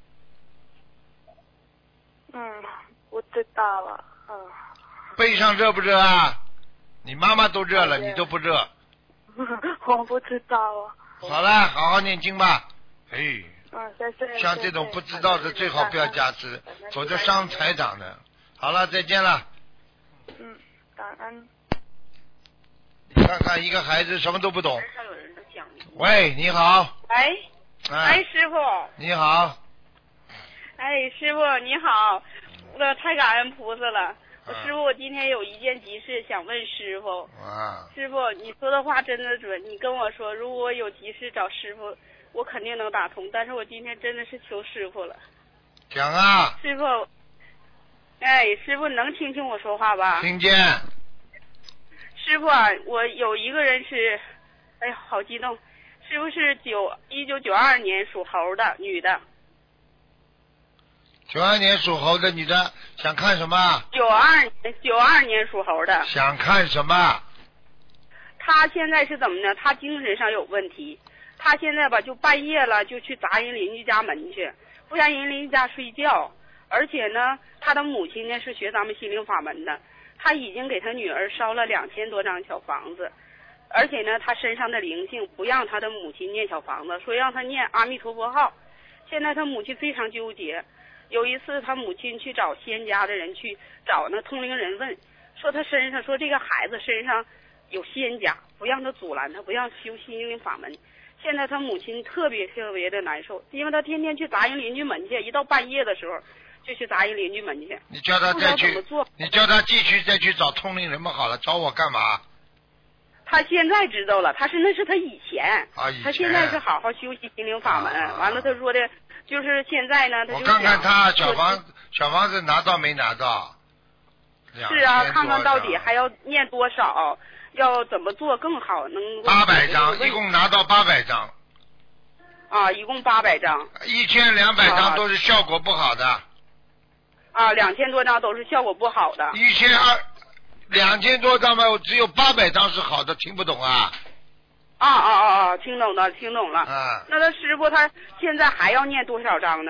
嗯，我知道了，嗯。 背上热不热啊？你妈妈都热了，你都不热。 我不知道啊。 好了，好好念经吧，哎。 嗯，谢谢。 像这种不知道的，最好不要加持，否则伤台长的。好了，再见了。 嗯，感恩。 你看看一个孩子什么都不懂。喂，你好。 喂。哎，师傅。 你好。 哎，师傅你好， 了，太感恩菩萨了。我师傅，我今天有一件急事想问师傅。 啊。 师傅，你说的话真的准。你跟我说，如果我有急事找师傅，我肯定能打通。但是我今天真的是求师傅了。 讲啊。 师傅，哎，师傅能听清我说话吧？ 听见。 师傅啊，我有一个人是，哎呀，好激动。师傅是九一九九二年属猴的女的。 九二年属猴的女的想看什么？ 九二九二年属猴的。 想看什么？ 她现在是怎么呢？她精神上有问题。她现在吧，就半夜了就去砸人邻居家门去，不让人邻居家睡觉。而且呢，她的母亲呢是学咱们心灵法门的，她已经给她女儿烧了两千多张小房子。而且呢，她身上的灵性不让她的母亲念小房子，说让她念阿弥陀佛号。现在她母亲非常纠结。有一次，他母亲去找仙家的人去找那通灵人问，说他身上说这个孩子身上有仙家，不让他阻拦他，不让修心灵法门。现在他母亲特别特别的难受，因为他天天去砸人邻居门去，一到半夜的时候就去砸人邻居门去。 你叫他再去，你叫他继续再去找通灵人们好了，找我干嘛？ 他现在知道了，他是那是他以前， 啊、以前他现在是好好修习心灵法门。啊、完了，他说的。就是现在呢，他就我看看他小房小房子拿到没拿到？ 是啊，看看到底还要念多少，要怎么做更好，能八百张，一共拿到八百张。 啊，一共八百张。 一千两百张都是效果不好的。 啊，两千多张都是效果不好的。 一千二，两千多张嘛，只有八百张是好的，听不懂啊？ 啊啊啊啊！听懂了，听懂了。 啊。 那他师傅他现在还要念多少章呢？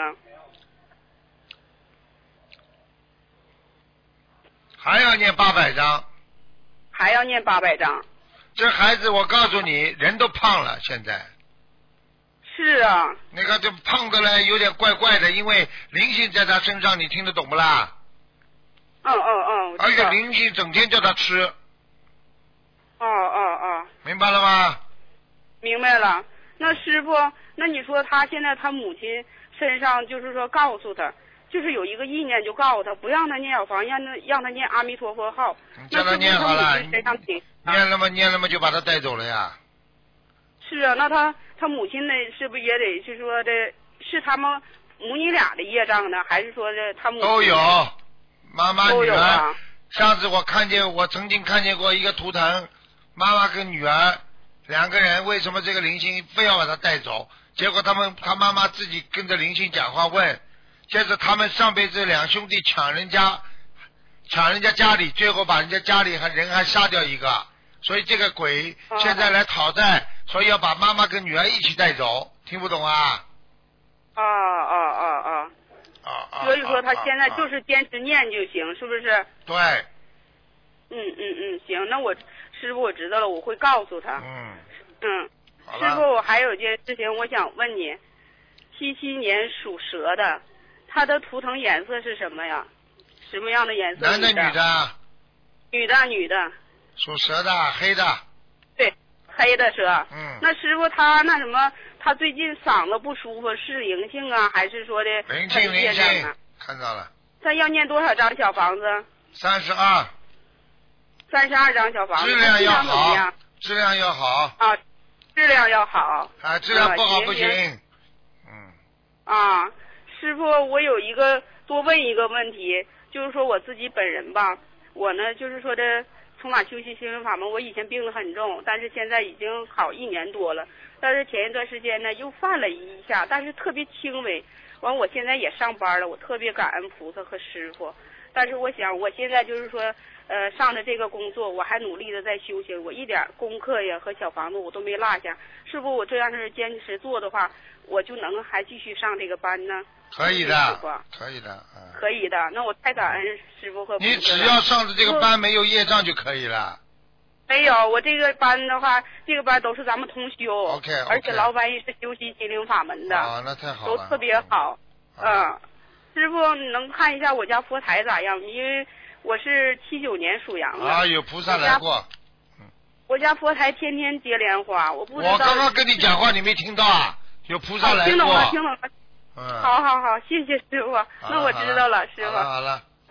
还要念八百章。 还要念八百章。 这孩子，我告诉你，人都胖了，现在。 是啊。 那个这胖的嘞，有点怪怪的，因为灵性在他身上，你听得懂不啦？ 嗯嗯嗯。 而且灵性整天叫他吃。 哦哦哦。 明白了吗？ 明白了。那师傅，那你说他现在他母亲身上就是说告诉他，就是有一个意念就告诉他，不让他念小房，让他让他念阿弥陀佛号。 叫他念好了， 身上念了吗？念了吗？就把他带走了呀。 是啊，那他他母亲呢，是不是也得是说的，是他们母女俩的业障呢，还是说的他母亲都有？妈妈女儿。 啊、 上次我看见，我曾经看见过一个图腾，妈妈跟女儿。两个人为什么这个灵性非要把他带走？结果他们他妈妈自己跟着灵性讲话问，接着他们上辈子两兄弟抢人家抢人家家里，最后把人家家里还人还杀掉一个，所以这个鬼现在来讨债，所以要把妈妈跟女儿一起带走，听不懂啊？ 啊啊啊啊！ 啊啊！ 所以说他现在就是坚持念就行，是不是？ 对。 嗯嗯嗯，行，那我师傅我知道了，我会告诉他。 嗯。 嗯。师傅，我还有一件事情我想问你，七七年属蛇的，他的图腾颜色是什么呀？什么样的颜色？ 男的女的？ 女的女的。 属蛇的，黑的。 对，黑的蛇。 嗯。 那师傅他那什么，他最近嗓子不舒服，是灵性啊，还是说的灵性灵性？看到了。 他要念多少张小房子？ 三十二。 三十二张小房子。 质量要好。质量要好。 啊，质量要好。 啊，质量不好不行。 嗯。啊，师傅，我有一个多问一个问题，就是说我自己本人吧，我呢就是说的从哪修习心灵法门，我以前病得很重，但是现在已经好一年多了，但是前一段时间呢又犯了一下，但是特别轻微。完，我现在也上班了，我特别感恩菩萨和师傅，但是我想我现在就是说。呃，上的这个工作，我还努力的在修行，我一点功课呀和小房子我都没落下。是不，我这样是坚持做的话，我就能还继续上这个班呢？ 可以的，可以的，嗯。 可以的，那我太感恩师傅和。 你只要上的这个班没有业障就可以了。 没有，我这个班的话，这个班都是咱们同修 ，OK，, okay 而且老板也是修习心灵法门的， 啊，那太好了， 都特别好。嗯、啊，师傅，你能看一下我家佛台咋样？因为。我是七九年属羊的。 啊，有菩萨来过。 嗯。我家佛台天天结莲花，我不知道。 我刚刚跟你讲话，你没听到啊？有菩萨来过。 听懂了，听懂了。 嗯。 好好好，谢谢师傅。那我知道了，师傅。 好了好了。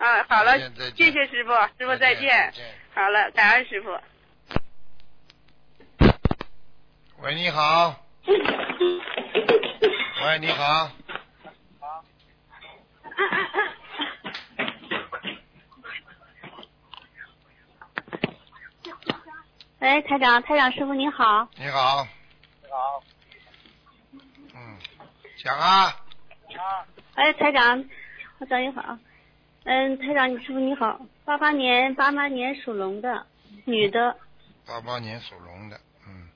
啊，好了， 再见再见谢谢师傅，师傅再见。 再见好了，感恩师傅。 喂，你好。喂，你好。 喂，台长，台长师傅您好。 你好。你好。嗯，讲啊。 啊。哎，台长，我等一会儿啊。嗯，台长，师傅你好。八八年，八八年属龙的女的。 八八年属龙的，嗯。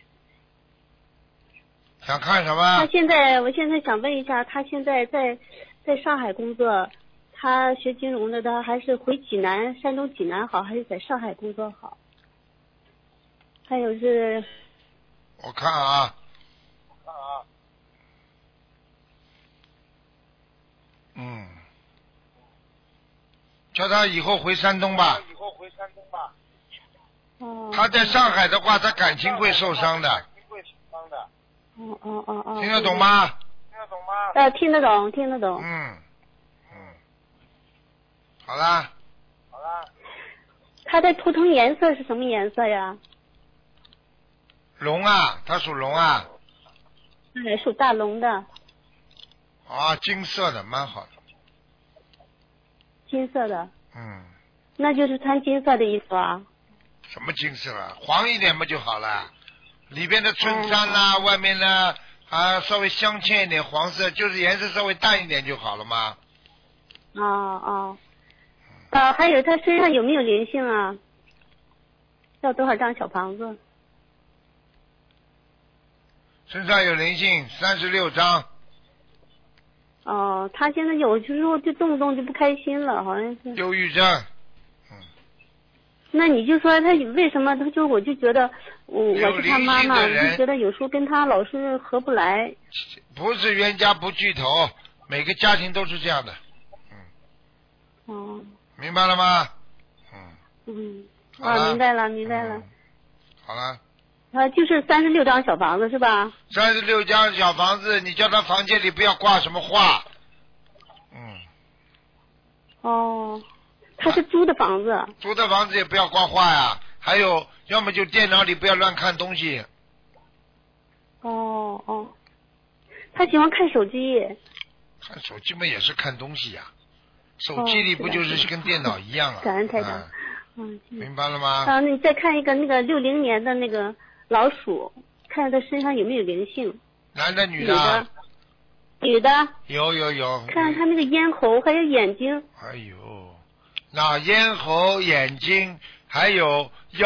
想看什么？ 她现在，我现在想问一下，她现在在在上海工作，她学金融的，她还是回济南，山东济南好，还是在上海工作好？还有是， 我看啊，看啊，嗯，叫他以后回山东吧。以后回山东吧。 哦。 他在上海的话，他感情会受伤的。感情会受伤的。哦哦哦哦。 听得懂吗？ 听得懂吗？呃，听得懂，听得懂。 嗯嗯。好啦。 好啦。他的图腾颜色是什么颜色呀？ 龙啊，他属龙啊。 对，属大龙的。 啊，金色的，蛮好的。 金色的。 嗯。 那就是穿金色的衣服啊。 什么金色啊？黄一点不就好了？里边的衬衫啦、啊，外面呢啊稍微镶嵌一点黄色，就是颜色稍微淡一点就好了吗？ 哦哦。啊，还有他身上有没有灵性啊？要多少张小房子？ 身上有灵性，三十六张。 哦，他现在有时候就动不动就不开心了，好像是。 忧郁症。嗯。 那你就说他为什么？他就我就觉得我我是他妈妈，我就觉得有时候跟他老是合不来。 不是冤家不聚头，每个家庭都是这样的。嗯。 哦。 明白了吗？ 嗯。嗯。啊，明白了，明白了。 嗯、好了。 啊，就是三十六张小房子是吧？ 三十六张小房子，你叫他房间里不要挂什么画。嗯。 哦，他是租的房子。啊、 租的房子也不要挂画呀，还有，要么就电脑里不要乱看东西。 哦哦，他喜欢看手机。 看手机嘛也是看东西呀、啊，手机里不就是跟电脑一样啊？ 感恩台长。 嗯嗯， 明白了吗？ 啊，那你再看一个那个六零年的那个老鼠，看他身上有没有灵性？ 男的女的？ 女的。 有有有。 看他那个咽喉还有眼睛。 哎呦，那咽喉、眼睛还有腰。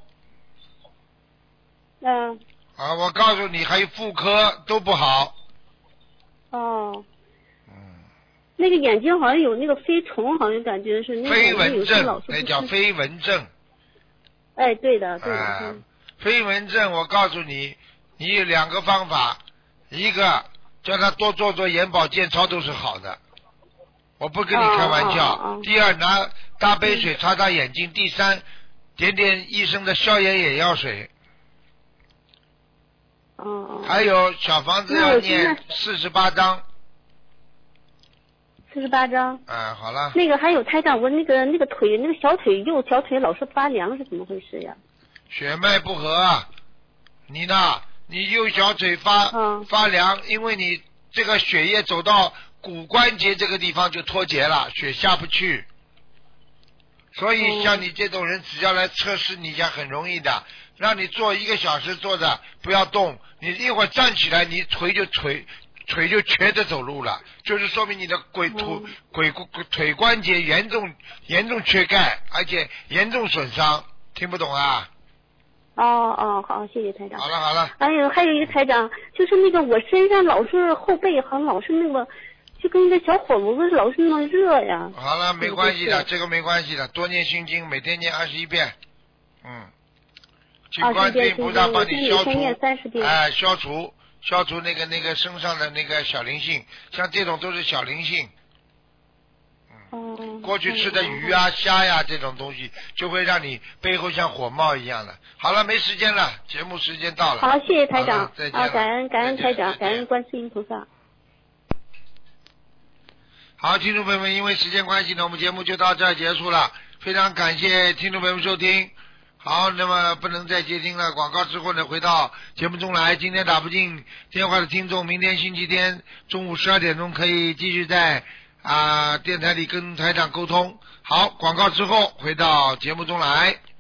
嗯。 啊，我告诉你，还有妇科都不好。 哦。那个眼睛好像有那个飞虫，好像感觉是那个飞蚊症，那叫飞蚊症。 哎，对的，对的。 啊、飞蚊症，我告诉你，你有两个方法，一个叫他多做做眼保健操都是好的，我不跟你开玩笑。 哦哦哦、 第二，拿大杯水擦擦眼睛。嗯、第三，点点医生的消炎眼药水。 哦哦。 还有小房子要念四十八章。 四十八张。 啊，好了。 那个还有台长，我那个那个腿，那个小腿右小腿老是发凉，是怎么回事呀？ 血脉不和啊！你呢？你右小腿发、嗯、发凉，因为你这个血液走到骨关节这个地方就脱节了，血下不去。所以像你这种人，只要来测试你一下，很容易的，让你坐一个小时坐着不要动，你一会儿站起来，你腿就腿。腿就瘸着走路了，就是说明你的鬼腿鬼腿关节严重严重缺钙，而且严重损伤，听不懂啊？ 哦哦，好，谢谢台长。 好了好了。 还有还有一个台长，就是那个我身上老是后背好像老是那个，就跟一个小火炉子老是那么热呀。 好了，没关系的，这个没关系的，多念心经，每天念二十一遍，嗯，请观世音菩萨帮你消除，哎、呃，消除。消除那个那个身上的那个小灵性，像这种都是小灵性。嗯。过去吃的鱼啊、虾呀这种东西，就会让你背后像火冒一样的。好了，没时间了，节目时间到了。 好，谢谢台长。 再见。 啊，感恩感恩台长，感恩观世音菩萨。 好，听众朋友们，因为时间关系呢，我们节目就到这儿结束了。非常感谢听众朋友们收听。好，那么不能再接听了，广告之后呢，回到节目中来。今天打不进电话的听众，明天星期天中午十二点钟可以继续在啊、呃、电台里跟台长沟通。好，广告之后回到节目中来。